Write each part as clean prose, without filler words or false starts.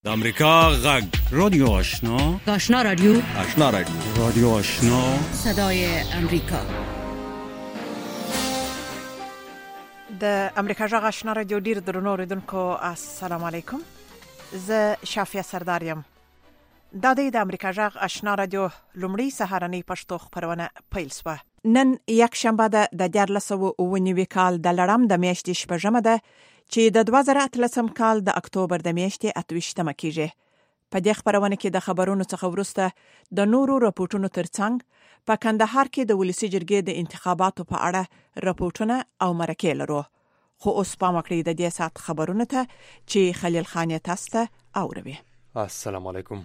د امریکا غږ رادیو آشنا رادیو رادیو آشنا صدای امریکا. د امریکا غږ آشنا رادیو ډیر درنو اوریدونکو السلام علیکم. زه شافیه سردار یم. دا د امریکا غږ آشنا رادیو لومړی سهارنی پښتو خبرونه پیل شوه. نن یک شنبه د 2019 کال د لړم د میاشتې شپږمه ده چې د 2013 کال د اکتوبر د میاشتې 28مه کیږي. په دې خبرونه کې د خبرونو څخه وروسته د نورو راپورټونو ترڅنګ په کندهار کې د ولسی جرګې د انتخاباتو په اړه راپورټونه او مرکې لرو. خو اوس پام وکړئ د دې سات خبرونه ته چې خلیل خان تاسو ته اوروي. السلام علیکم.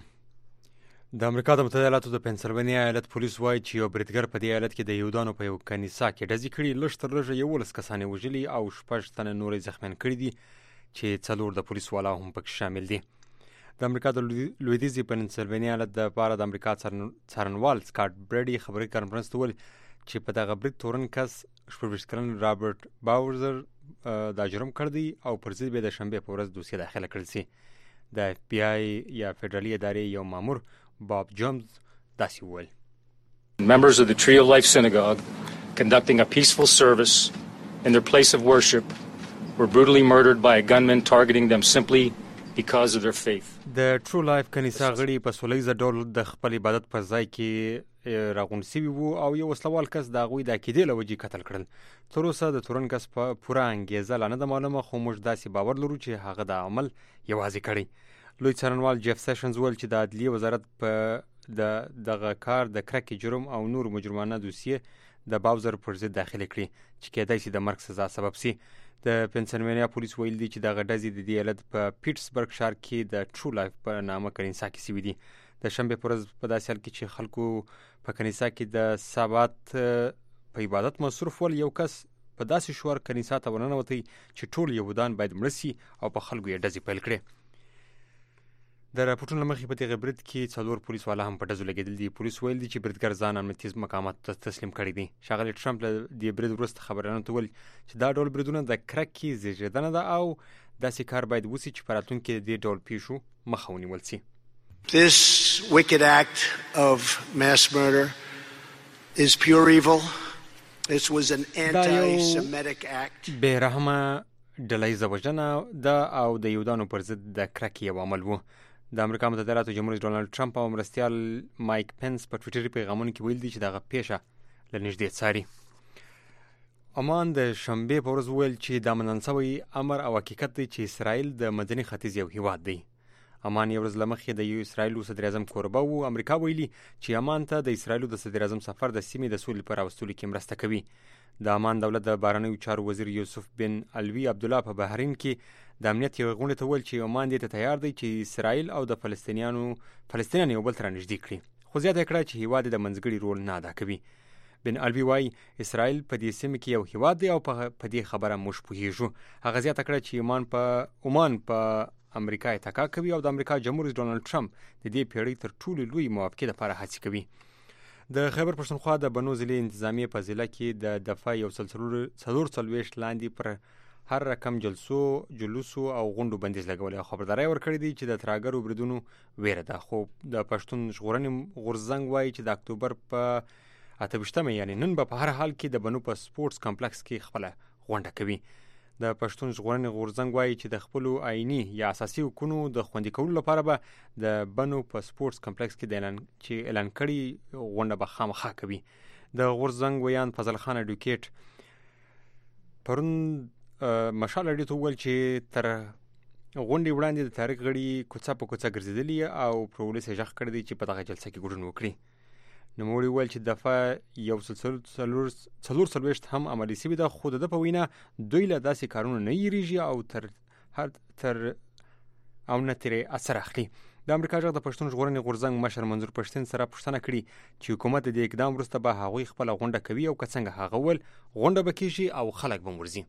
د امریکا د متحده ایالاتو د پنسلوانیا ایالت پولیس وایي چې یو بریدګر په دې ایالت کې د یهودانو په یو کنیسه کې ډزې کړي، لږ تر لږه 11 کسان وژلي او 6 تنه نورې زخمیان کړي دي چې 4 د پولیس والا هم پکې شامل دي. د امریکا د لویدیځي پنسلوانیا ایالت د پاره د امریکا څارنوال سکاټ برډي خبري کانفرنس ته ویل چې په دغه برید تورن کس 24 کلن رابرټ باورزر دا جرم کړ دی او پر ضد به د شنبه په ورځ دوسیه داخله کړل شي. د اف بی آی یا فدرالي ادارې یو مامور Bob Jones داسې وویل. Members of the Tree of Life Synagogue conducting a peaceful service in their place of worship were brutally murdered by a gunman targeting them simply because of their faith. د True Life کنیسه غړي په سولیزه ډول د خپل عبادت پر ځای کې راغون سوي وو او یو وسلوال کس د هغوی د عقیدې له وجې قتل کړل. تر اوسه د تورن کس په پوره انګیزه لا نه ده معلومه، خو موږ داسې باور لرو چې هغه د عمل یوازې کړی. لوی څارنوال جیف سیشنز ویل چې د عدلیې وزارت په دغه کار د کرکې جرم او نور مجرمانه دوسیه د باوزر پر ضد داخله کړي چې کېدای شي د مرګ سزا سبب شي. د پنسلوانیا پولیس ویل دي چې دغه ډزې د دې ایالت په پیټسبرګ ښار کې د ټرو لایف په نامه کنیسه کې شوي دي. د شنبه پر ورځ په داسې حال کې چې خلکو په کنیسه کې د سبات په عبادت مصروف ول، یو کس په داسې شوار کنیسه ته ورننوتی چې ټول یهودان باید مړه شي او په خلکو یې ډزې پیل کړي. د راپورټونو له مخې په دغه برید کې 4 پولیس والا هم په ډزو لګېدل دي. پولیس ویل دي چې بریدګر ځان امنیتي مقاماتو ته تسلیم کړی دی. ښاغلی ټرمپ له دې برید وروسته خبریالانو ته ویل چې دا ډول بریدونه د کرکې زیږېدنه ده او داسې کار باید وشي چې په راتلونکي کې د دې ډول پیښو مخه ونیول شي. This wicked act of mass murder is pure evil. This was an anti-Semitic act. بېرحمه ډلهییزه وژنه ده او د یهودانو پر ضد د کرکې یو عمل و. د امریکا متحده ایالاتو جمهور رئیس ډونالډ ټرمپ او مرستیال مایک پنس په ټویټري پیغامونو کې ویل دي چې دغه پیښه له نږدې څاري. عمان د شنبې په ورځ ویل چې دا منل شوی امر او حقیقت دی چې اسرائیل د مدني ختیځ یو هیواد دی. عمان یو ورځ له مخکې د اسرائیلو صدر اعظم کوربه و. امریکا ویلي چې عمان ته د اسرائیلو د صدر اعظم سفر د سیمې د سولې پر راوستلو کې مرسته کوي. د عمان دولت د بهرنیو چارو وزیر یوسف بن الوی عبدالله په بحرین کې د امنیت یو غونډې ته ویل چې عمان دې ته تیار دی چې اسرائیل او د فلسطینیان یو بل ته نږدې کړي، خو زیاته کړه چې هیواد د منځګړي رول نه ادا کوي. بن الوی وايي اسرائیل په دې سیمه کې یو هیواد دی او په دې خبره موږ پوهیږو. هغه زیاته کړه چې عمان په امریکا اتکا کوي او د امریکا جمهور رئیس ډونالډ ټرمپ د دې پیړۍ تر ټولو لوی موافقې لپاره هڅې کوي. د خیبر پښتونخوا د بنو ضلع انتظامیه په ضلع کې د دفعه 144 لاندې پر هر رقم جلوسو او غونډو بندیز لګولې او خبرداری ورکړې دي چې د ترهګرو بریدونو ویره ده. خو د پښتون ژغورنې غورځنګ وایي چې د اکتوبر په 28مه یعنی نن به په هر حال کې د بنو په سپورټس کمپلکس کې خپله غونډه کوي. د پښتون ژغورنې غورځنګ وایي چې د خپلو آئیني یا اساسي حقوقو د خوندي کولو لپاره به د بنو په سپورټس کمپلکس کې اعلان کړي غونډه به خامخا کوي. د غورځنګ ویان فضل خان اډوکیټ پرون مشال اړیو ته وویل چې تر غونډې وړاندې د تاریخ غړي کوڅه په کوڅه ګرځېدلي او پر ولس یې غږ کړی دی چې په دغه جلسه کې ګډون وکړي. نوموړي وویل چې دفعه 144 هم عملي شوې ده، خو د په وینا دوی له داسې کارونو نه یریږي او نه ترې اثر اخلي. د امریکا غږ د پښتون ژغورنې غورځنګ مشر منظور پښتین سره پوښتنه کړې چې حکومت د اقدام وروسته به هغوی خپله غونډه کوي او که څنګه. هغه وویل غونډه به کېږي او خلک به ورځي.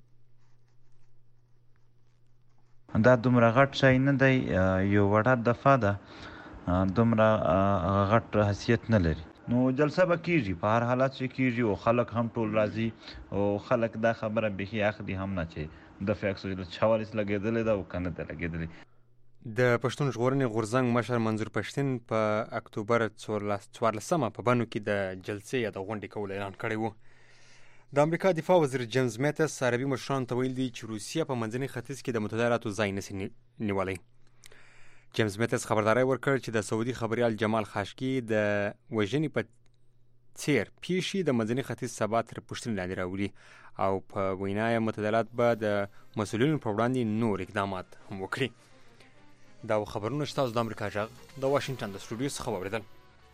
دا دومره غټ شی نه دی، یو وړه دفعه ده، دومره غټ حیثیت نه لري. نو جلسه به کېږي، په هر حالت چې کېږي او خلک هم ټول راځي او خلک دا خبره بیخي اخلي هم نه چې دفعه 144 لګېدلې ده او که نه ده لګېدلې. د پښتون ژغورنې غورځنګ مشر منظور پښتين په اکتوبر 14 په بنو کې د جلسې یا د غونډې کول اعلان کړی و. د امریکا دفاع وزیر جیمز میټس عربي مشرانو ته ویل دي چې روسیه په منځني ختیځ کې د متحده ایالاتو ځای نشي نیولی. جیمز میټس خبرداري ورکړ چې د سعودي خبريال جمال خاشقي د وژنې په څیر پیښې د منځني ختیځ ثبات تر پوښتنې لاندې راولي او په وینا یې متحده ایالات به د مسؤلینو په وړاندې نور اقدامات هم وکړي. دا خبرونه چې تاسو د امریکا غږ د واشنگټن د سټوډیو څخه واوریدل.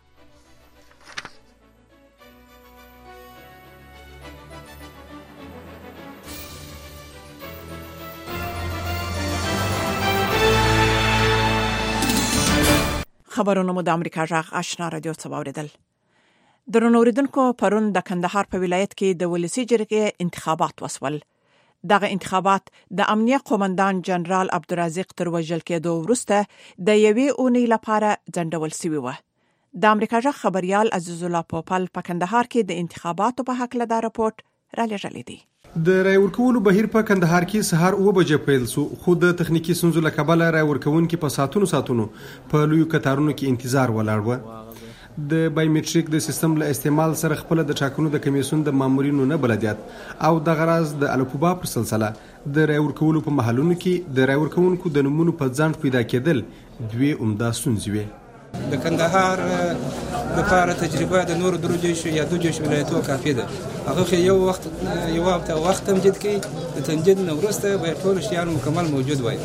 خبرونه مو د امریکا غږ آشنا رادیو څخه واوریدل. درنو اوریدونکو، پرون د کندهار په ولایت کې د ولسی جرګې انتخابات وسول. دغه انتخابات د امنیه قومندان جنرال عبدالرزاق تر وژل کېدو وروسته د یوې اونۍ لپاره ځنډول شوی و. د امریکا غږ خبريال عزیز الله پوپل په کندهار کې د انتخاباتو په حق له دا راپورټ را لېږلی دی. د رای ورکولو بهیر په کندهار کې سهار 9 بجې پیل شو، خو د تخنیکی ستونزو له کبله رای ورکوونکي په ساعتونو په لویو کتارونو کې انتظار ولاړ و. د بایومټریک د سیستم له استعمال سره خپل د ټاکنو د کمیسیون د مامورینو نه بلدیات او د غراز د الفبا پر سلسله د رای ورکولو په محلونو کې د رای ورکوونکو د نمونو په ځان پیدا کېدل دوی عمده ستونزې وې. د کندهار د لپاره تجربه د نور دروجو یا دوجو ولایتونو کافي ده. هغه یو وخت تمجید کوي، د تمجید نو وروسته به ټول شیان مکمل موجود وي.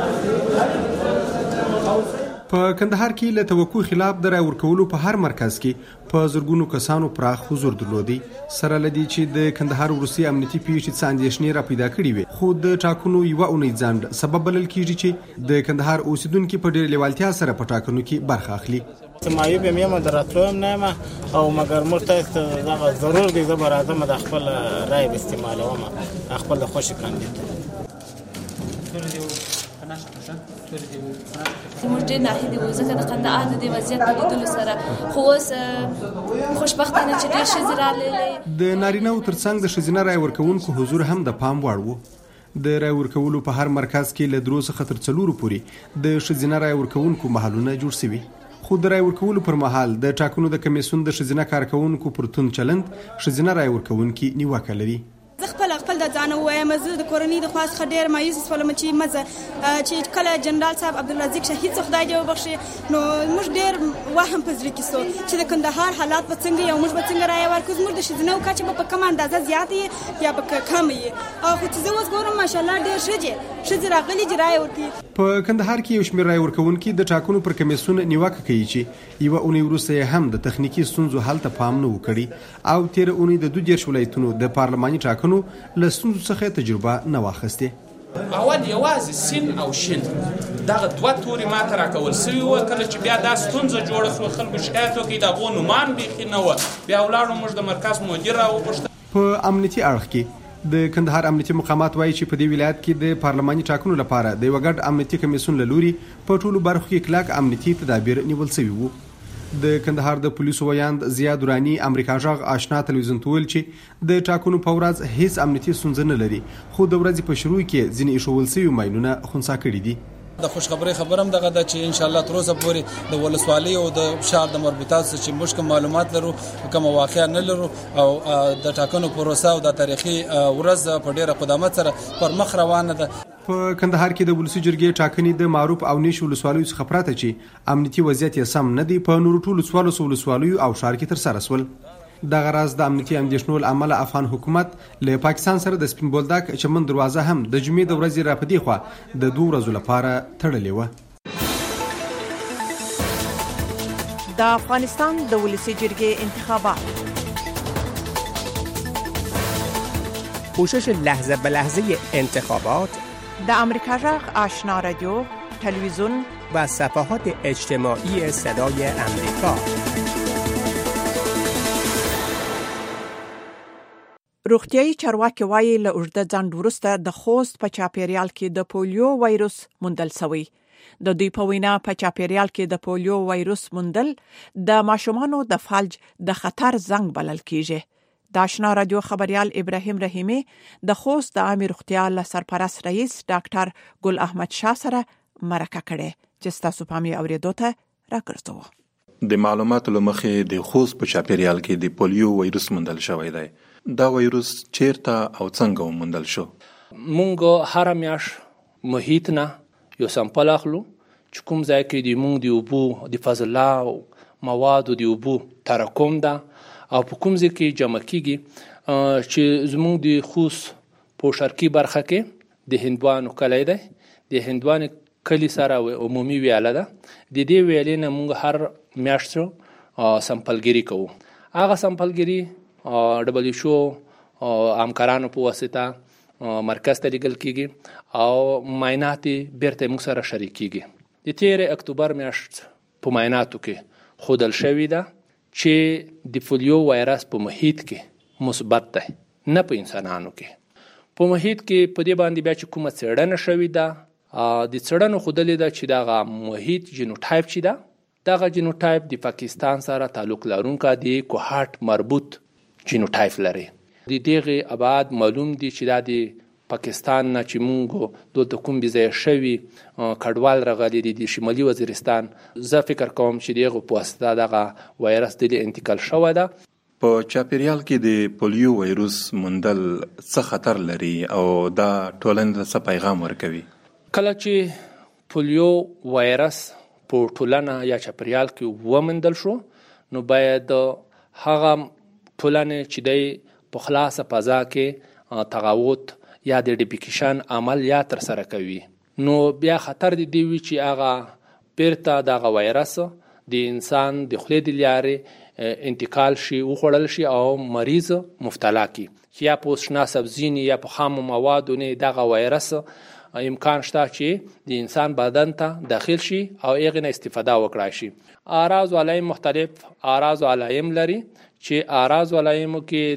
په کندهار کې له توقع خلاف د رای ورکولو په هر مرکز کې په زرګونو کسانو پراخ حضور درلودي، سره لدی چې د کندهار روسي امنیتي پیښې څخه اندېښنې را پیدا کړې وي. خو د ټاکنو یو اونۍ ځنډ سبب بلل کېږي چې د کندهار اوسیدونکو په ډېر لیوالتیا سره په ټاکنو کې برخه اخلي. معیوب یم مدراتوم نه او مگر مرتضی دغه ضرور دی زبر اعظم د خپل رای استعمالوم خپل خوشی کاندید. موږ ډېر ناهیلي وو ځکه د قندهار د دې وضعیت په لیدلو سره، خو اوس خوشبختانه چې ډېر ښځې راغلې. د نارینه‌و ترڅنګ د ښځینه رای ورکوونکو حضور هم د پام وړ و. د رای ورکولو په هر مرکز کې له 3 څخه تر 4 پورې د ښځینه رای ورکوونکو محلونه جوړ شوي. خو د رای ورکولو پر مهال د ټاکنو د کمیسیون د ښځینه کارکوونکو پر توند چلند ښځینه رای ورکوونکي نیوکه لري. خپل د ځان وایم زه د کورنۍ د خاص خډیر مایوس ولم چې مزه چې کله جنرال صاحب عبدالرزاق شهید خدای دې وبخښي، نو موږ ډیر وهم پزړه کې سو چې د کندهار حالات په څنګه یو موږ په څنګه رای ورکوز موږ د شذنو کچ په کوم اندازه زیات یا په کم یې او خو چې زه اوس ګورم ماشاءالله ډیر شجه راغلي چې رای ورکړي. په کندهار کې یو شمېر رای ورکوونکي د ټاکنو پر کمیسیون نیوکه کوي چې یو اونۍ وروسته هم د تخنیکی ستونزو حل ته پام نه وکړي او تیر اونۍ د 12 ولایتونو د پارلماني ټاکنو له ستونزو څخه تجربه نه واخیسته. اول یوازې سین او شین دغه دوه توري ماته راکول سوي و، کله چې بیا دا ستونزه جوړه شوه خلکو شکایت وکړي د هغو نومان بیخي نه وه، بیا ولاړو موږ د مرکز مدیر راوغوښته. په امنیتي اړخ کې د کندهار امنیتي مقامات وایي چې په دې ولایت کې د پارلماني ټاکنو لپاره د یو ګډ امنیتي کمیسیون له لوري په ټولو برخو کې کلک امنیتي تدابیر نیول شوي وو. د کندهار د پولیسو ویاند زیاد دورانی امریکا غږ آشنا تلویزیون ته ویل چې د ټاکنو په ورځ هیڅ امنیتي ستونزه نه لري، خو د ورځې په شروع کې ځینې ایښودل شوي ماینونه خنثی کړي دي. د خوشخبری خبرم دغه د چې ان شاء الله تر اوسه پورې د ولسوالۍ او د شهر د مربوطات چې موږ کوم معلومات لرو کوم واقعیا نه لرو او د ټاکنو پروسه او د تاریخي ورځ په ډیره قدامت سره پر مخ روانه ده. په کندهار کې د ولسی جرګې ټاکنې د معروف او نیش ولسوالیو څخه پراته چې امنیتي وضعیت یې سم نه دی په نورو ټولو ولسوالیو او ښار کې تر سره سول. د غراز د امنیتي اندېښنو له امله افغان حکومت له پاکستان سره د سپین بولدک چمن دروازه هم د جمعې د ورځې را پدې خوا د 2 ورځو لپاره تړلې و. د افغانستان د ولسی جرګې انتخابات پوشش لحظه به لحظه انتخابات د امریکا غږ آشنا رادیو، تلویزیون و صفحات اجتماعی صدای امریکا. روغتیايي چارواکي وایي له اوږده ځنډ وروسته د خوست په چاپیریال کې د پولیو وایروس موندل شوی. د دوی په وینا په چاپیریال کې د پولیو وایروس موندل د ماشومانو د فلج د خطر زنګ بلل کیږي. د آشنا رادیو خبريال ابراهیم رحیمی د خوست د عامه روغتیا له سرپرست رئیس ډاکټر ګل احمد شاه سره مرکه کړې چې تاسو پام یې اوریدو ته راګرځوو. د معلوماتو لمخې د خوست په چاپیریال کې د پولیو وایروس موندل شوی دی. دا وایروس چیرته او څنګه وموندل شو؟ مونږ هر میاش محیط نه یو سمپل اخلو چې کوم ځای کې د مونږ د اوبو د فاضله موادو د اوبو تراکم ده او په کوم ځای کې جمع کیږي چې زمونږ د خوست په شرقي برخه کې د هندوانو کلی دی. د هندوانو کلی سره عمومي ویاله ده. د دې ویالې نه مونږ هر میاشت سمپلګری کوو. هغه سمپلګری WHO همکارانو په واسطه مرکز ته لیږل کیږي او معاینات بیرته موږ سره شریکیږي. د 13 اکتوبر میاشت په معایناتو کې ښودل شوی ده چې د پولیو وایرس په محیط کې مثبت دی، نه په انسانانو کې. په محیط کې په دې باندې بیا چې کومه څېړنه شوې ده د څېړنو ښودلې ده چې دغه محیط جینوټایپ چې ده دغه جینوټایپ د پاکستان سره تعلق لرونکی د کوهاټ مربوط جینوټایپ لري. د دغه ابعاد معلوم دي چې دا د پاکستان نه چې مونږ دلته کوم بځای شوي کډوال راغلي دي د شمالي وزیرستان. زه فکر کوم چې دغه په واسطه دغه وایرس د انتقال شوی ده. په چاپیریال کې د پولیو وایروس موندل څه خطر لري او دا ټولنې ته څه پیغام ورکوي؟ کله چې پولیو وایرس په ټولنه یا چاپیریال کې وموندل شو نو باید هغه ټولنه چې دی په خلاصه فضا کې تغاوت یا د ډیپیکیشن عملیات تر سره کوي نو بیا خطر دی وی چې هغه بیرته دغه وایرس د انسان د خولې د لارې انتقال شي وخوړل شي او مریض مبتلا کی. یا په شنه سبزینی یا په خام موادو نه دغه وایرس امکان شته چې د انسان بدن ته داخل شي او هغه نه استفاده وکړای شي. اعراض و علایم مختلف اعراض و علایم لري چې اعراض و علائم کې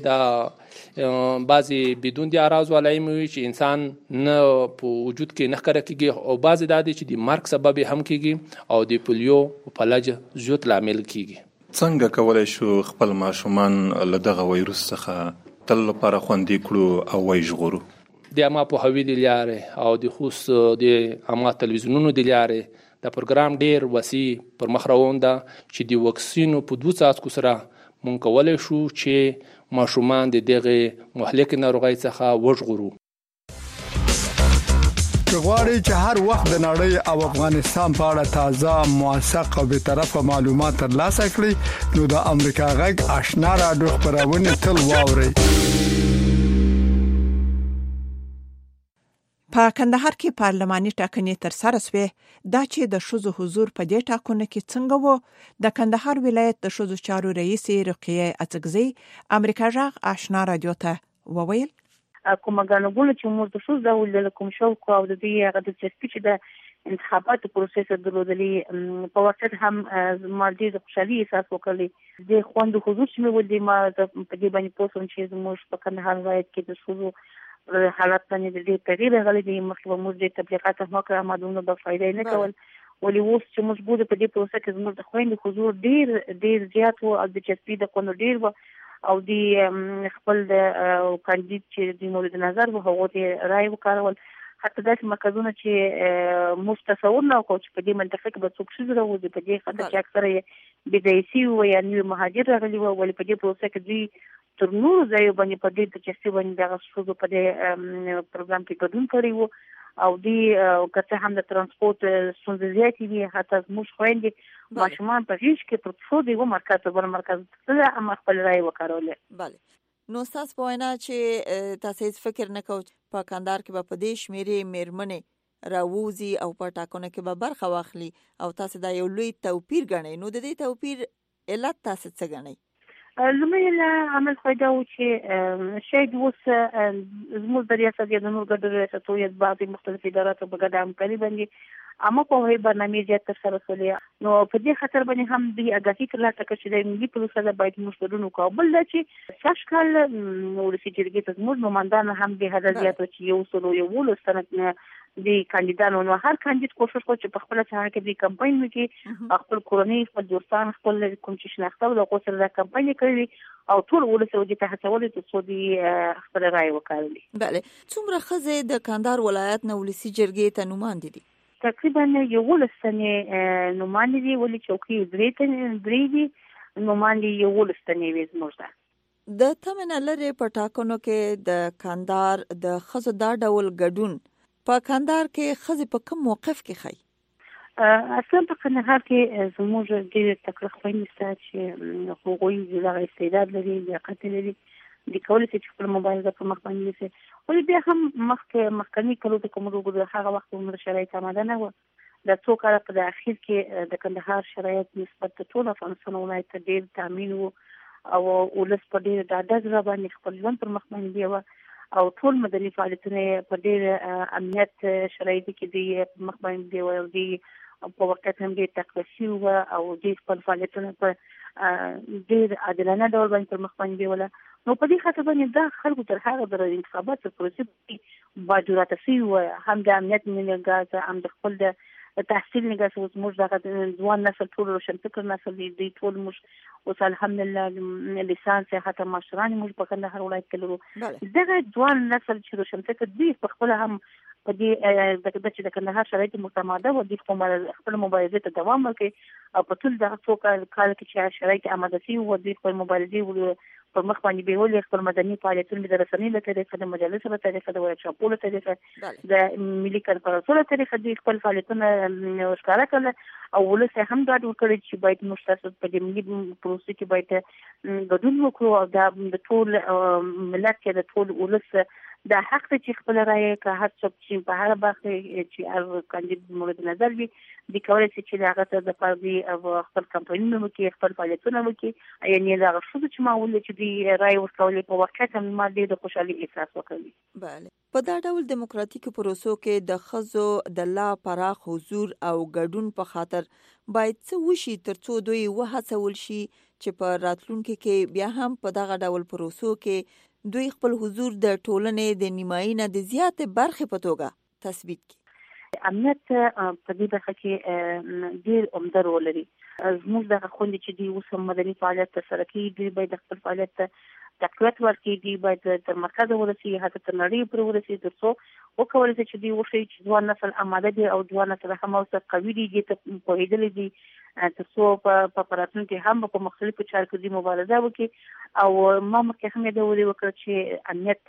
دا بعضی بدون د اعراض و علائم وي چې انسان نه په وجود کې نه ښکاره کیږي او بعضی دا دي چې د مرګ سبب هم کیږي او د پولیو فلج زیات لامل کیږي. څنګه کولای شو خپل ماشومان له دغه وایروس څخه تل لپاره خوندي کړو او وژغورو؟ د اما په هوی د لارې او د خوست د اما تلویزیونونو د لارې دا پروګرام ډیر وسیع پر مخ روان ده چې د واکسینو په 2 څاڅکو سره مونږ کولای شو چې ماشومان د دغه مهلکې ناروغۍ څخه وژغورو. غواړئ چې هر وخت د نړۍ او افغانستان په اړه تازه موثق او بیطرفه معلومات ترلاسه کړئ نو د امریکا غږ آشنا رادیو خبرونه تل واورئ. په کندهار کې پارلماني ټاکنې تر سره شوې دا چې د ښځو حضور په دې ټاکنو کې څنګه وو د کندهار ولایت د ښځو چارو رئیس رقیه اڅکزی امریکا غږ آشنا رادیو ته وویل کومه غنغونه چې موږ د ښځو د ولل کوم شوق او د دې هغه د سپیچ د انتخاباتو پروسس درلودلې په وخت هم مالدي د خوشحالي احساس وکړي د خوند حضور چې مې ولې ما په دې باندې پوښتنه چې موږ په کندهار ولایت کې د ښځو حالت باندې د دې تغییر غلي د مخکې موږ د تبلیغات هم کړو مادونه به فائدې نه کول ولې اوس چې موږ بده په دې پروسه کې زموږ د خويند حضور ډیر زیات او د چسپې د قانون ډیر او د خپل د کاندید چې د مورد نظر وو هغه ته رائے وکړول حتی داسې مرکزونه چې متصور نه کوي چې په دې منطقه کې به څوک شي راوځي په دې خاطر چې اکثره بدایسي او یا نیو مهاجر راغلي وو ولې په دې پروسه کې دوی تر نور ځای باندې په دې چې څه باندې دغه څه په دې پروګرام کې ګډون کړی وو او دی کته هم د ترانسپورت سنځياتي دي حتی موږ خويندې ماشومان په هیڅ کې پر څو دی و مرکز په مرکز څه امر خپل رائے وکړول. بله نو تاسو په وینا چې تاسو فکر نه کوئ په کندهار کې په دې شمیرې میرمنې راووزي او په ټاکنو کې به برخه واخلي او تاسو دا یو لوی توپیر ګڼئ نو د دې توپیر علت تاسو څه ګڼئ؟ لومړی عمل خو دا و چې شاید اوس زموږ د ریاست د نور ګډو ریاستو یا بعضې مختلف اداراتو په ګډه همکاري باندې اما په هغې برنامې زیات ترسره شولې نو په دې خاطر باندې هم دوی اګاهي ترلاسه کړه چې د ملي پروسه ده باید موږ ګډون وکړو. بل دا چې سږ کال ولسي جرګې ته زموږ نمایندان هم بې حده زیات و چې 111 تنه د کاندیدانو نو هر کاندید کوشش کوي چې په خپله ساحه کې د کمپاین وکړي خپل کورنۍ خپل دوستان خپل کوم چې شناخته د هغو سره د کمپاین کوي او ټول ولس ودې ته هڅولي چې څو دې خپل رائے وکړي. بله څومره ښځې د کندهار ولایت نه ولسي جرګې ته نماینده دي؟ تقریبا 11 سنې نومان دي ولې چوکي درې دي نومان دي 11 سنې وې زموږ ده. د تمنه لري په ټاکنو کې د کاندار د خزو دا ډول ګډون په کاندار کې خزي په کوم موقف کې خي؟ اصلا په کندهار کې زموږ ډېر تکړه خويندې شته چې هغوی د استعداد لري، لیاقت لري، د کولای شي چې خپل مبارزه په مخ باندې وسي. ولې بیا هم مخکنی کلو د کوم وګړو هغه وخت عمر شرایط آماده نه و. د څو کال په اخر کې د کندهار شرایط نسبت ټول افغانستان ولایت ته ډېر تامین وو او ولس په ډېر ډاډه ځای باندې خپل ژوند پر مخ باندې دی او ټول مدني فعالیتونه په ډېر امنیت شرایط کې دی په مخ باندې دی او دی په وخت هم ډېر تقویسي و او ډېر خپل فعالیتونه په ډېر عادلانه ډول باندې پر مخ باندې دیوله. نو په دې خاطر باندې دا خلکو تر هغه د انتخاباتو پروسې کې باجوراته سي و هم د امنیت نګاز هم د خپل د تحصیل نګاز موږ دغه ځوان نسل ټول روشنفکر نسل دی ټول موږ اوس الحمدلله لیسانس حتی ماشران موږ په کندهار ولایت کې لرو. دغه ځوان نسل چې روشنفکر دی په خپل هم په دې د کندهار شرایط متماده و د خپل مبارزې ته دوام ورکړي او په ټول دغه څو کال کې چې شرایط آماده شي و د خپل مبارزې پر مخ باندې بیول خپل مدني فعالیتونه د رسنۍ له طریقې د مجلس له طریقې د ورکشاپونو له طریقې د ملي کنفرانسونو له طریقې خپل فعالیتونه ښکاره کړل او ولس هم دا وکړي چې باید موږ تاسو په دې ملي پروسې کې باید ګډون وکړو او د ټول ملت کې د ټول ولس دا حق ته چې خپل رائے که هر څوک چې په هر برخه چې هر کاندید مورد نظر وي د کولای شي چې هغه ته د پردي او خپل کمپاینونه وکړي خپل فعالیتونه وکړي یعنی دا څه چې ما ولې چې د رائے ورکولې په وخت هم ما د خوشحالي احساس وکړي. بله په دا ډول دیموکراتیک پروسو کې د خزو د لا پراخ حضور او ګډون په خاطر باید څه وشي ترڅو دوی وهڅول شي چې په راتلونکي کې بیا هم په دغه ډول پروسو کې دوی خپل حضور د ټولنې د نیمایي نه د زیاتې برخې په توګه تثبیت کړي. امنیت په دې برخه کې ډېر عمده رول لري. زموږ دغه خوندې چې دوی اوس هم مدني فعالیت ترسره کوي دوی باید خپل فعالیت ته تقویت ورکړي، دوی باید تر مرکزه ورسي حتی تر نړۍ پورې ورسي تر څو وکولی شي چې دوی وښیي چې ځوان نسل آماده دی او ځوان نسل هم اوس قوي دي دې ته پوهېدلی دي تر څو په راتلونکي هم په مختلفو چارو کې دوی مبارزه وکړي. او ما مخکې هم یادولې وکړه چې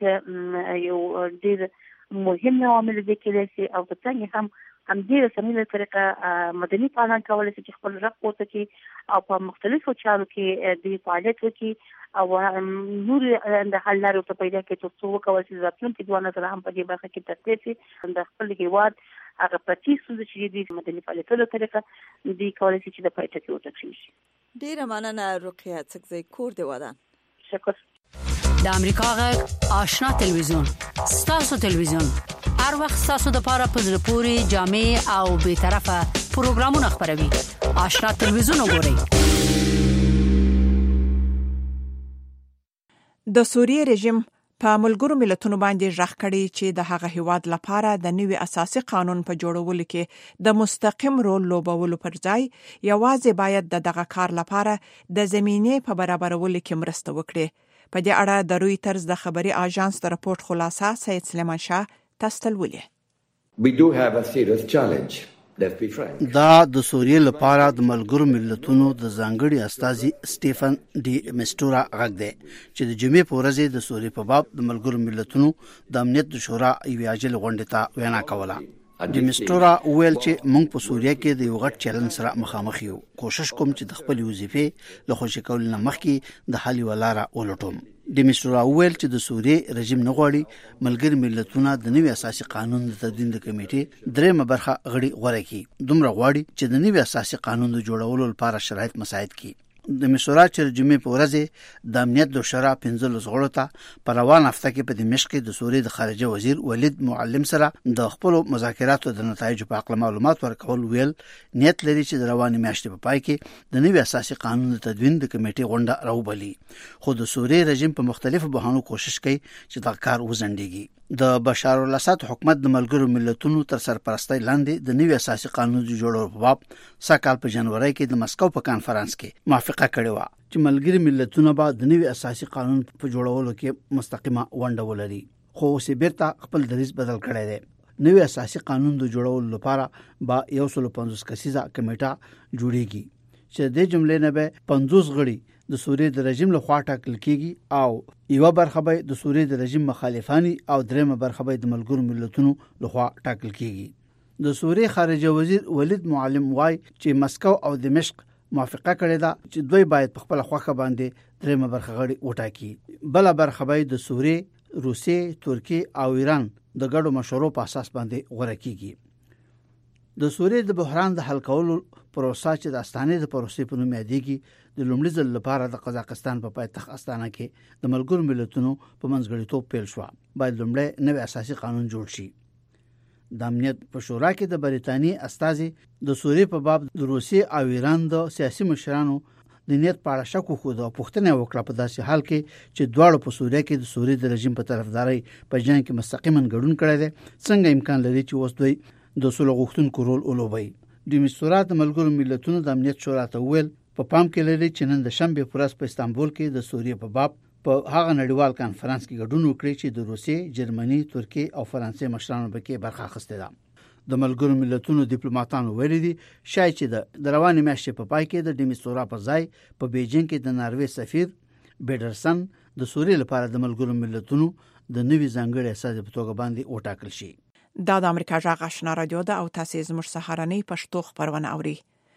امنیت یو ډېر مهم عامل دی کېدای شي او په څنګه هم همدې رسنۍ له طریقه مدني فعالان کولی شي چې خپل غږ پورته کړي او په مختلفو چارو کې دوی فعالیت وکړي او نور د حل لارې ورته پیدا کړي تر څو وکولی شي راتلونکي ځوانان سره هم په دې برخه کې ترتیب شي د خپل هېواد هغه پرتې ستونزې چې دي مدني فعالیتونو له طریقه دوی کولی شي چې د پای ټکی وټاکل شي. ډېره مننه رقیه څکزی کور دې ودان. شکر. د امریکا غږ آشنا تلویزیون ستاسو تلویزیون هر وخت ستاسو د پاره په زړه پورې جامع او به طرفه پروګرامونه خبروي. آشنا تلویزیون وګورئ. د سوریې رژیم په ملګرو ملتونو باندې ژغ کړي چې د هغه هیواد لپاره د نوي اساسي قانون په جوړولو کې د مستقیم رول لوبولو پر ځای یوازې باید دغه کار لپاره د زمینې په برابرولو کې مرسته وکړي. په دې اړه د رویټرز د خبري اژانس د راپورټ خلاصه سید سلیمان شاه تستلولې. دا د سوریې لپاره د ملګرو ملتونو د ځانګړي استازي سټيفن ډي میسټورا غږ دی چې د جمعې په ورځ د سوریې په باب د ملګرو ملتونو د امنیت د شورا یو عاجل غونډه ته وینا کوله. د میسټورا ویل چې موږ په سوریه کې د یو غټ چیلنج سره مخامخ یو. کوشش کوم چې د خپل وظیفې له خوشی کول نه مخکې د حل ولاره ولټوم. د میسټورا ویل چې د سوریې رژیم نه غواړي ملګري ملتونه د نوي اساسي قانون د تدوین د کمیټې درېمه برخه غړي غوړه کړي. دومره غواړي چې د نوي اساسي قانون د جوړولو لپاره شرایط مساعد کړي. د میسورا چې جمعې په ورځ د امنیت د شورا 15 غړو ته په روان هفته کې په دمشق د سوریې د خارجه وزیر ولید معلم سره د خپل مذاکراتو د نتایجو په اړه معلومات ورکول ویل نیت لري چې د رواني میاشتې په پای کې د نوي اساسي قانون د تدوین د کمیټې غونډه راوبلي. خو د سوریې رژیم په مختلفو بهانو کوشش کوي چې دا کار وزندګي. د بشار الاسد حکومت د ملګرو ملتونو تر سرپرستۍ لاندې د نوي اساسي قانون د جوړولو په باب سکهال په جنوري کې د مسکو په کانفرنس کې موافقه کړې و چې ملګري ملتونه به د نوي اساسي قانون په جوړولو کې مستقیمه ونډه ولري. خو اوس بیرته خپل دریځ بدل کړی دی. نوې اساسي قانون د جوړولو لپاره با 150 کسیزه کمیټه جوړیږي چې د جملې نه به 50 غړي د سوریې د رژیم له خوا ټاکل کیږي او یو برخه به د سوریې د رژیم مخالفانی او درېمه برخه به د ملګرو ملتونو له خوا ټاکل کیږي. د سوریې خارجه وزیر ولید معلم وای چې مسکو او دمشق موافقه کړې ده چې دوی باید په خپل خوخه باندې درېمه برخه غړي وټاکي. بل برخه به د سوریې، روسیې، ترکیې او ایران د ګډو مشورو په اساس باندې غوړه کیږي. د سوریې د بحران د حل کولو پروسه چې د استانې د پروسې په نوم یادېږي د لومړي ځل لپاره د قزاقستان په پایتخت استانه کې د ملګرو ملتونو په منځګړیتوب پیل شو. باید لومړی نوی اساسي قانون جوړ شي. د امنیت په شورا کې د بریتانیې استازي د سوریې په باب د روسیې او ایران د سیاسي مشرانو د نیت په اړه شک وکړ او پوښتنه وکړه په داسې حال کې چې دواړو په سوریه کې د سوریې د رژیم په طرفداري په جنګ کې مستقیما ګډون کړی دی، څنګه امکان لري چې اوس دوی د سولې غوښتونکو رول ولوبوي. د مستورات د ملګرو ملتونو د امنیت شورا ته ویل په پام کې لري چې نن د شنبه په ورځ په استانبول کې د سوریې په باب په هغه نړیوال کانفرنس کې ګډون وکړي چې د روسیې، جرمني، ترکیې او فرانسې مشرانو پکې برخه اخیستې ده. د ملګرو ملتونو ډیپلوماټانو ویلي دي شاید چې د روانې میاشتې په پای کې د ډیمستورا په ځای په بیجینګ کې د ناروې سفیر بیډرسن د سوریې لپاره د ملګرو ملتونو د نوي ځانګړي استازي په توګه باندې وټاکل شي. دا د امریکا غږ آشنا رادیو ده او تاسو زموږ سهارنۍ پښتو خبرونه اوري.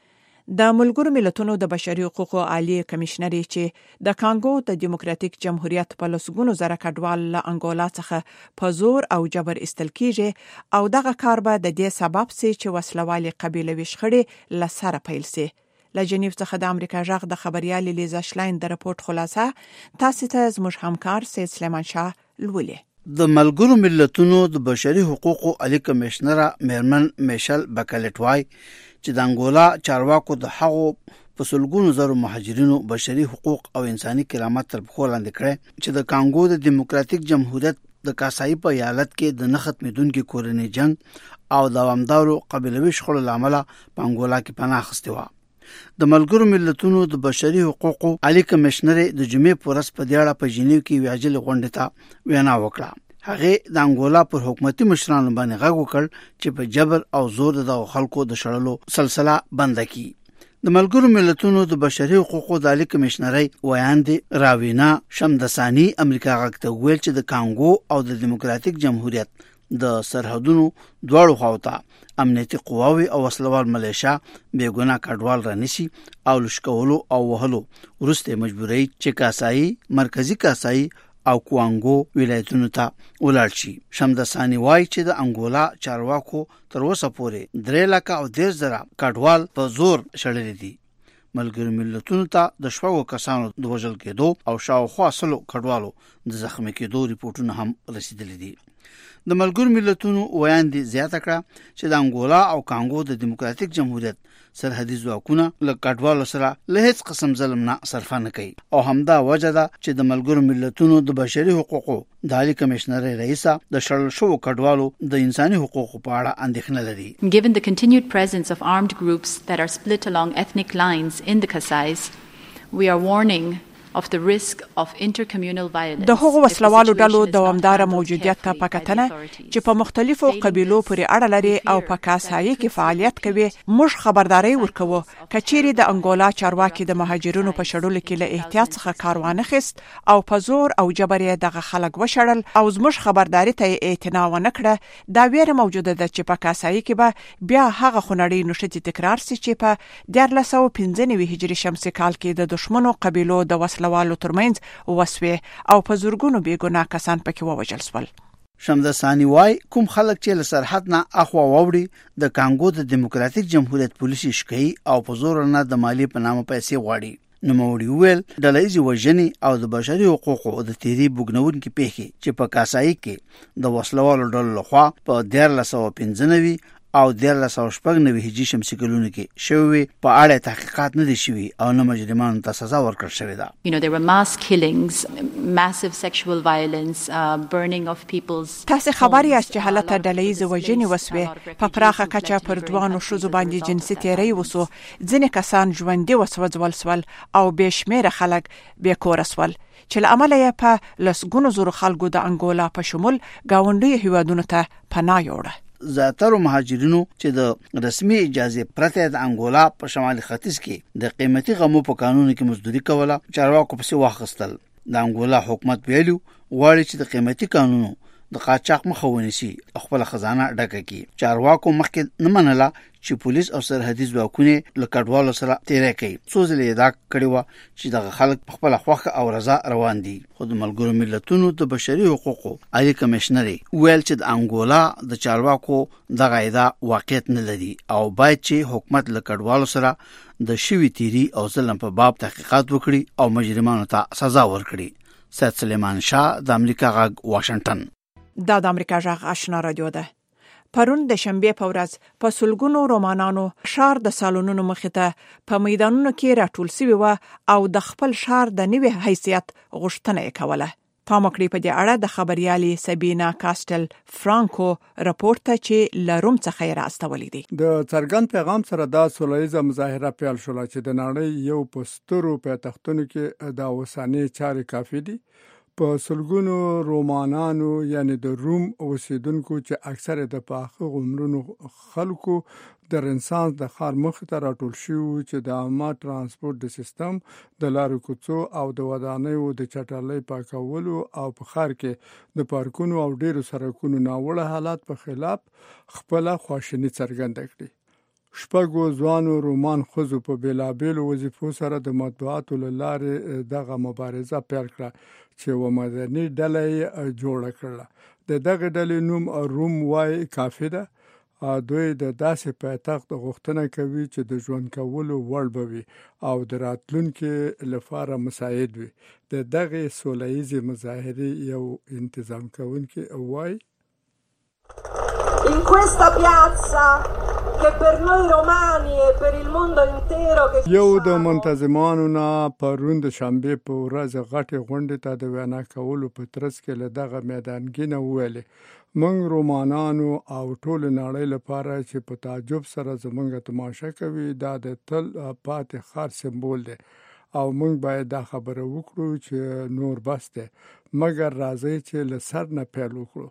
د ملګرو ملتونو د بشري حقوقو عالی کمشنر چې د کانګو د دیموکراتیک جمهوریت په لسګونو زره کډوال له انګولا څخه په زور او جبر استل کیږي او دغه کار به د دې سبب سي چې وسلوالي قبيلوي شخړې لسره پیل سي. له جنیو څخه د امریکا غږ د خبريال لیزا شلاین د رپورت خلاصه تاسو ته زموږ همکار سید سلیمان شاه لولي. د ملګرو ملتونو د بشري حقوقو عالی کمشنر میرمن میشل بکلټ وای چې د انګولا چارواکو د حقوقو په سلګونو زرو مهاجرینو بشري حقوق او انساني کرامت تر پښو لاندې کړي چې د کانګو د دیموکراتیک جمهوریت د کاسای په ایالت کې د نه ختمېدونکو کورنۍ جنگ او دوامدارو قبيلوي شخړو لامل په انګولا کې پناه اخیسته و. د ملګرو ملتونو د بشري حقوقو عالی کمشنر د جمعې په ورځ په دیاړه په جنیو کې ویاجل غونډه ته وینا وکړه. هغه د انګولا پر حکومتي مشرانو باندې غږ وکړ چې په جبر او زور د خلکو د شړلو سلسله بند کړي. د ملګرو ملتونو د بشري حقوقو د عالی کمشنري ویاندې راوینا شمدسانی امریکا غږ ته ویل چې د کانګو او د دیموکراتیک جمهوریت د سرحدونو دواړو خواته امنیتي قواوي او وسلوال ملیشیا بیګونه کډوال رانیسي او لشکولو او وهلو ورسته مجبوري چې کاسای، مرکزی کاسای او کوانګو ولایتونو ته ولاړ شي. شمدسانی وای چې د انګولا چارواکو تر اوسه پورې 3,10,000 کډوال په زور شړل دي. ملګرو ملتونو ته د شپږو کسانو د وژل کېدو او شاوخوا 100 کډوالو د زخمي کېدو ریپورتونه هم رسیدلي دي. د ملګرو ملتونو ویاندې زیاته کړه چې د انګولا او کانګو د دیموکراتیک جمهوریت سرحدي ځواکونه له کډوالو سره له هیڅ قسم ظلم نه صرفه نه کوي او همدا وجه ده چې د ملګرو ملتونو د بشري حقوقو د عالی کمشنر رئیسه د شړل شوو کډوالو د انساني حقوقو په اړه اندېښنه لري. Given the continued presence of armed groups that are split along ethnic lines in the Kasais, we are warning of the risk of intercommunal violence. د هغو وسلوالو ډلو دوامدار موجودیت ته پکتنه چې په مختلفو قبيلو پورې اړه لري او په کاسای کې فعالیت کوي موږ خبرداري ورکوو کچيري د انګولا چارواکي د مهاجرینو په شړلو کې له احتیاط څخه کاروانه خست او په زور او جبر دغه خلک وشړل او زموږ خبرداري ته اعتنا ونه کړه. دا ویره موجوده ده چې په کاسای کې به بیا هغه خنړی نشته تکرار سي چې په 1995 هجري شمسي کال کې د دشمنو قبيلو د وسلوالو ترمنځ وسوي او په زورګونو بیګناه کسان پکې ووجل شول. شمدسانی وای کوم خلک چې له سرحد نه اخوا ووړي د کانګو د دیموکراتیک جمهوریت پولیسي شکي او په زور نه د مالی په نامه پیسې غواړي. نوموړي ویل ډلهیزې وژنې او د بشري حقوقو د تیری بوګنونکې پیښې چې په کاسای کې د وسلوالو ډلو لخوا په 1995 او 1996 هجري شمسي کلونو کې شوی په اړه تحقیقات نه دي شوي او نه مجرمانو ته سزا ورکړل شوې ده. There were mass killings, massive sexual violence, burning of people's. تاسو خبر یاست چې حالت ډلهیزې وژنې وسوي په پراخه کچه پر دوانو شوزو باندې جنسي تیری وسو، ځینې کسان ژوندي وسوځول سول او بشمیره خلک بیکور سول چې له عمله یې په لسګونو زرو خلکو د انګولا په شمول گاونډي هیوادونو ته پناه یوړه. زیاتره مهاجرینو چې د رسمي اجازه پرته د انګولا په شمالي ختیځ کې د قیمتي غمو په قانون کې مزدوري کوله، چارواکو پسې واخیستل. د انګولا حکومت ویلو غواړي چې د قیمتي قانونو د قاچاق مخه ونیسي او خپل خزانه ډکه کړي. چارواکو مخکې نه منله چې پولیس او سرحدي ځواکونه له کډوالو سره تیری کوي. څو ځله دا کړي و چې د خلک په خپل خوښه او رضا روان دي. خو د ملګرو ملتونو د بشري حقوقو عالی کمشنر ویل چې د انګولا د چارواکو د قاعده واقعیت نه لري او باید چې حکومت له کډوالو سره د شوی تیری او ظلم په باب تحقیقات وکړي او مجرمانو ته سزا ورکړي. سید سلیمان شاه، د امریکا غږ، واشنگټن. دا د امریکا غږ آشنا رادیو ده. پرون د شنبه په ورځ په سلګونو رومانانو شار د سالونونو مخې ته په میدانونو کې راټول شوي و او د خپل شار د نوي حیثیت غوښتنه یې کوله. پام وکړئ په دې اړه د خبريالي سبینا کاستل فرانکو راپورټ ته چې لروم څخه یې راستولې دي. د څرګند پیغام سره دا سولهییزه مظاهره پیل شوه چې د نړۍ یو پسترو په تختونو کې د اوساني چارې کافي دي. په سلګونو رومانانو یعنی د روم اوسیدونکو چې اکثر د پاخه عمرونو خلکو د رنسانس د ښار مخ ته راټول شو چې د عامه ترانسپورت د سیستم د لارو کوڅو او د ودانیو د چټلۍ پاکولو او په ښار کې د پارکونو او ډیرو سړکونو ناوړه حالات په خلاف خپل خواشیني څرګنده کړې. شپږو ځوانو رومان خزو په بیلابیلو وظیفو سره د مطبوعاتو له لارې دغه مبارزه پیل کړه چې و مدني ډله یې جوړه کړله. د دغه ډلې نوم روم وای کافي ده. دوی د داسې پایتخت غوښتنه کوي چې د ژوند کولو وړ بوي او د راتلونکي لپاره مساعد وي. د دغه سولهییزې مظاهرې یو انتظام کوونکی وای In questa piazza che per noi romani e per il mondo intero che یو د منتظمانو نه پرون د شنبه په ورځ غټه غونډه ته د وینا کولو په ترڅ کې له دغه میدانګي نه ویلې موږ رومانانو او ټول نړۍ لپاره چې په تعجب سره زمونږ تماشا کوي دا د تل پاتې خار سمبول دی او موږ باید دا خبره وکړو چې نور بس دی مګر راځي چې له سر نه پیل وکړو.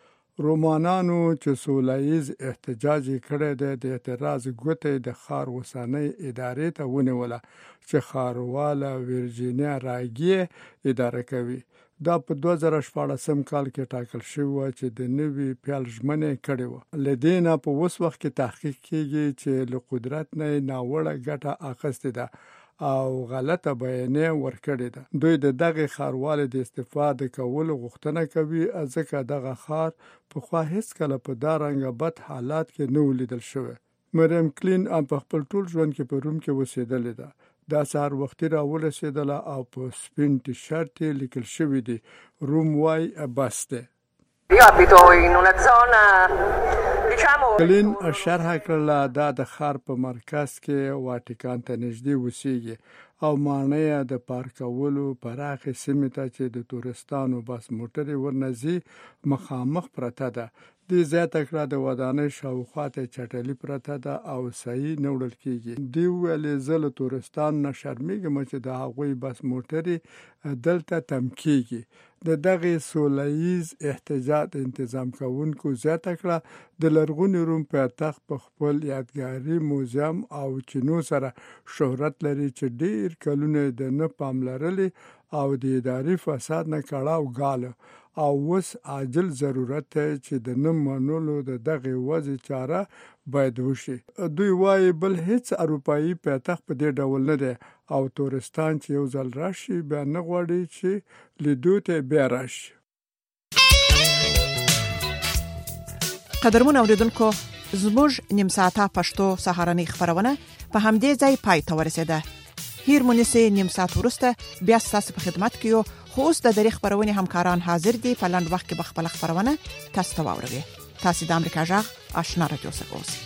رومانانو چې سولهییز احتجاج کړی دی د اعتراض ګوتې د ښار اوسنۍ ادارې ته ونیوله چې ښارواله ویرجینیا راګي اداره کوي. دا په 2014 کال کې ټاکل شوی چې د نوي پیل ژمنه کړې و. لدې نه په اوس وخت کې تحقیق کیږي چې له قدرت نه ناوړه ګټه اخیستې ده او غلطه بیانیه ورکړې ده. دوی د دغه ښاروالۍ د استفاده کولو غوښتنه کوي ځکه دغه ښار په خوا هیڅ کله په دا رنګه بد حالات کې نه ولیدل شوی. مریم کلین په خپل ټول ژوند کې په روم کې اوسېدلې ده. دا سهار وختي راورسېدله او په سپین ټي شرټ لیکل شوی دی روم وای بس ده. Io abito in una zona diciamo کلین شرح کړله دا د ښار په مرکز کې واټیکان ته نږدې اوسېږي او معنی د پارکولو پراخې سیمې ته چې د تورستانو بس موټرې ورنځي مخامخ پرته ده. د زیاته کړه د ودانۍ شاوخوا ته چټلي پرته ده او صحیح نه وړل کېږي. دی ویلې زه له تورستان نه شرمېږم چې د هغوی بس موټرې دلته تم کېږي. د دغه سولهییز احتجاج انتظام کوونکو زیاته کړه د لرغوني روم پایتخت په خپل یادګاري موزیم او چینو سره شهرت لري چې ډیر کلونه د نه پاملرلي او د اداري فساد نه کړهو غاله او اوس عاجل ضرورت دی چې د نه منلو د دغه وضع چاره باید وشي. دوی وایي بل هیڅ اروپایي پایتخت په دې ډول نه دی او تورستان چې یو ځل راشي بیا نه غواړي چې لیدو ته بیا راشي. قدرمن اوریدونکو زموږ نیم ساعته پښتو سهارنۍ خبرونه په همدې ځای پای ته ورسېده. هیر مونږه نیم ساعت وروسته بیا تاسو په خدمت کې یو خو اوس د دریخ خبرونه همکاران حاضر دي په لاند وخت کې بخپل خبرونه تاسو ته واوروي. تاسو د امریکا جغ آشنا رادیو سره اوسئ.